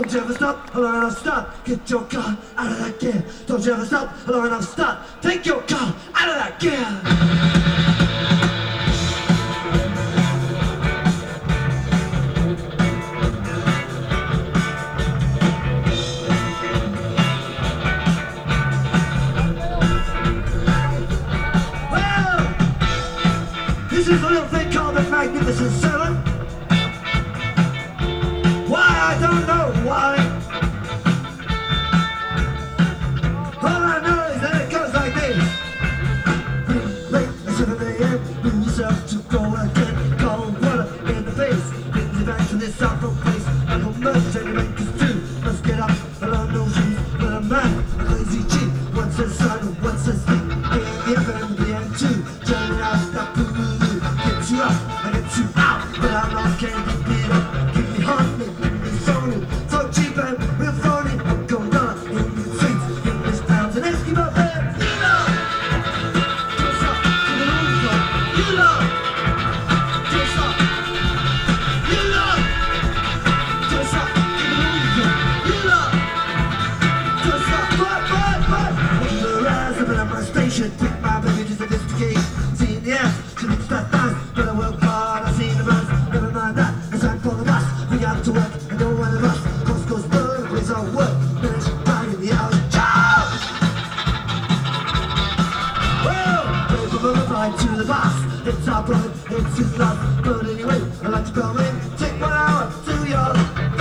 Don't you ever stop, long enough stop. Get your car out of that gear. Don't you ever stop, long enough stop. Take your car out of that gear. This is a little thing called the Magnificent Seven. Why? I don't know why. All I know is that it goes like this. Late at 7 a.m. Bring yourself to go again. Cold water in the face. Brings you back to this awful place. Like a merge and you make us do. Let's get up along those shoes. But a man, a crazy cheat. Once a sun, once a sleep. The FM, the M2. Turning out that poo. You up, I get you out, but I'm not getting beat up. Keep me hungry, keep me phony, so cheap and real phony. I'm going on in the streets, in this town, and Eskimo fans. You love, dress up to the moon club. You love, dress up. You love, dress up to the moon club. You love, dress up. But. Look at the rise up at my station, take my baby to sophisticate. Seeing the ass, she looks that nice. I work hard, I seen the bus, never mind that, it's time for the bus. We got to work, I don't want to rush. Coast goes bird, plays our work, finish time in the hour. Ciao! Well, paper from the flight to the bus. It's our blood, it's his love. But anyway, I'd like to come in, take 1 hour to your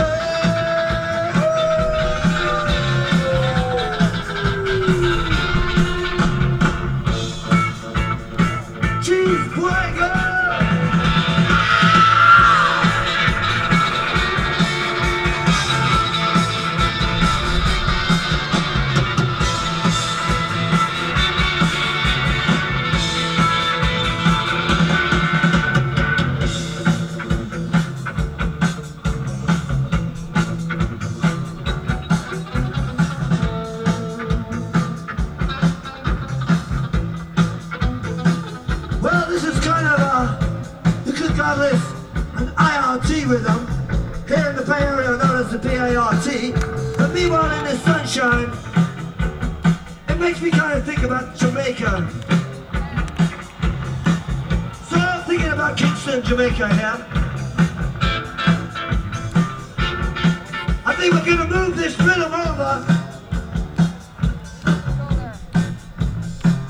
cheeseburger! An IRT rhythm here in the Bay Area known as the BART. But meanwhile in the sunshine, it makes me kind of think about Jamaica. So I'm thinking about Kingston, Jamaica here. I think we're going to move this rhythm over